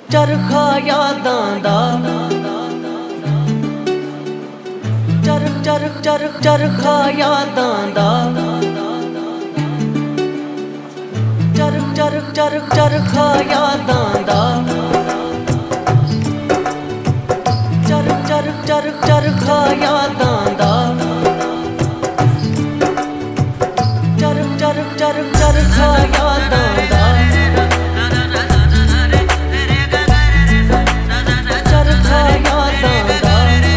चरखा यादां दा चरखा यादां दा चरखा यादां दा चरखा यादां दा चरखा यादां दा चरखा यादां दा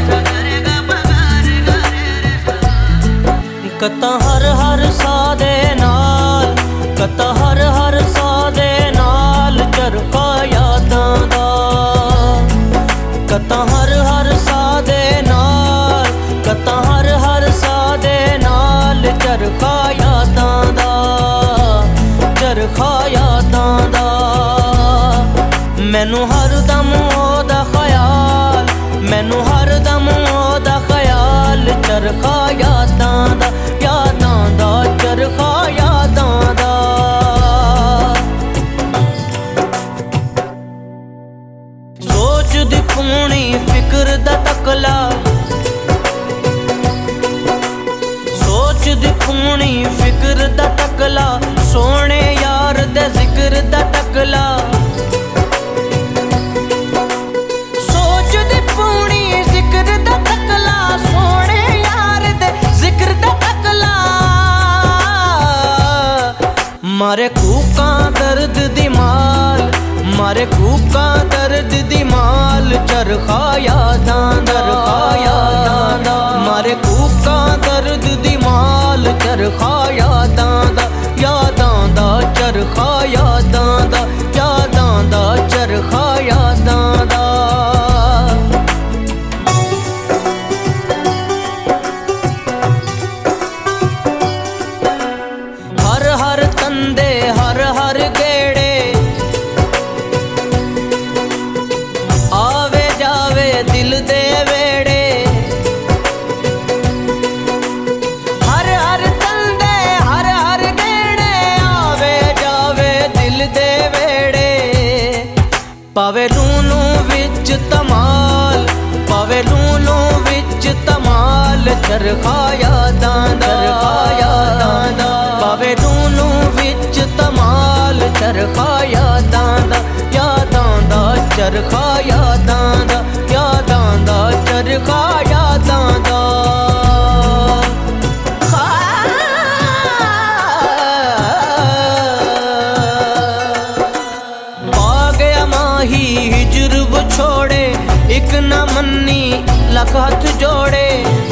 कता हर हर सा दे नाल कता हर हर सा दे नाल चरखा यादां दा कता हर हर सा दे नाल कता हर हर सा दे नाल चरखा यादां दा चरखा यादां दा मैनू हरदम ओदा ख्याल मैनू हरदम ओदा ख्याल चरखा यादां दा चरखा यादां दा सोच दिखूनी फिक्र दा तकला सोच दिखूनी फिक्र दा तकला सोने यार दे जिक्र दा टकला सोच दिखूनी जिक्र दा तकला सोने यार दे जिक्र दा टकला मारे कूका दर्द दी माल मारे कूका दर्द दी माल चरखा यादां दा मारे कूका दर्द दी माल चरखा यादां दा चरखा यादां दा चरखा यादां दा हर हर तंदे हर हर गेड़े आवे जावे दिल दे वेड़े हर हर तंदे हर हर गेड़े आवे जावे दिल दे वेड़े पावे लूनू विच तमाल पावे लूनू विच तमाल चरखा यादां दा पावे लूनू विच तमाल चरखा यादां दा चरखा यादां दा चरखा यादां दा पा गया माही हिजर छोड़े एक न मन्नी लख हाथ जोड़े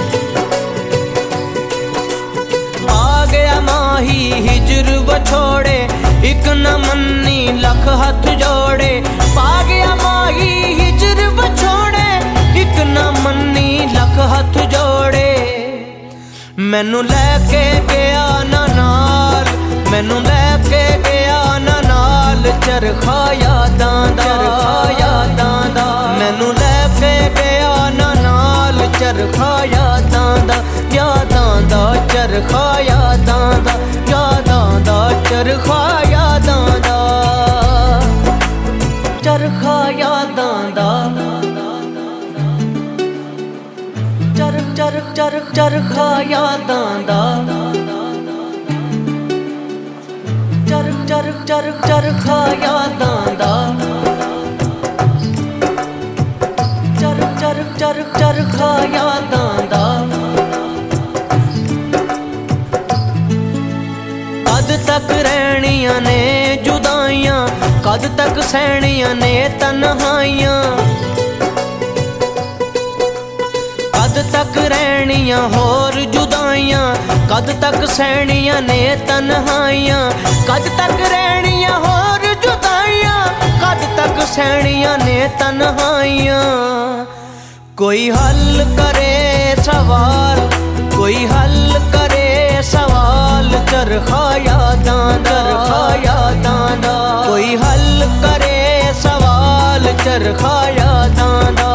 आ गया माही हिजर छोड़े एक न मन्नी लख हाथ जोड़े पा गया माही हिजर छोड़े एक न मन्नी लख हाथ जोड़े मैनू लैके गया ना नाल मैनू लैके गया ना नाल चरखा यादां दा मैनू लैके गया ना नाल चरखा यादां दा चरखा यादां दा चरखा यादां दा चरखा यादां दा चरखा यादां दा चरखा यादां दा चरखा यादां दा कद तक रहनियां ने जुदाइयां कद तक सहनियां ने तन्हाइयां कद तक रहनियां होर जुदाइयां कद तक सहनियां ने तन्हाइयां कद तक रहनियां होर जुदाइयां कद तक सहनियां ने तन्हाइयां कोई हल करे सवाल कोई हल करे सवाल चरखा यादां दा कोई हल करे सवाल चरखा यादां दा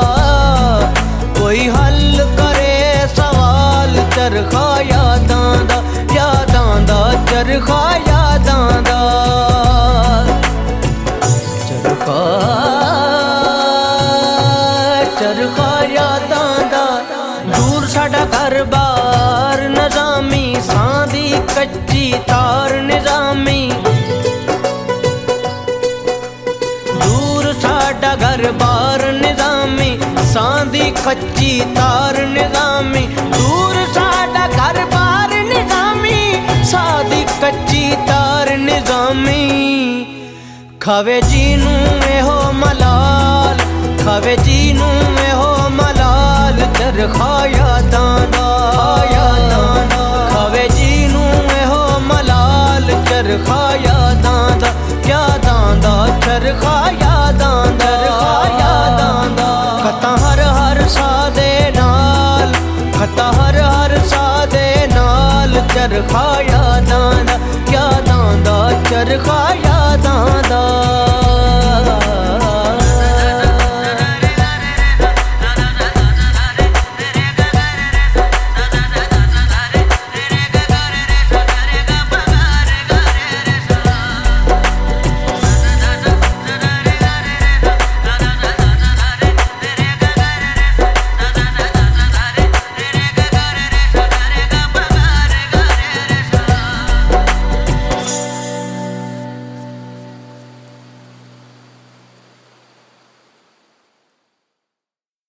कोई हल करे सवाल चरखा यादां दा चरखा यादां दा चरखा खच्ची तार निज़ामी, दूर साडा घर बार निज़ामी, सादी कच्ची तार निज़ामी। खावे जीनू में हो मलाल, खावे जीनू में हो मलाल, चरखा यादां दा, खावे जीनू में हो मलाल, चरखा यादां दा, यादां दा, चरखा यादां दा, यादां दा। खता हर हर सा दे नाल, खता हर हर सा दे नाल, चरखा यादां दा, यादां दा, चरखा यादां दा।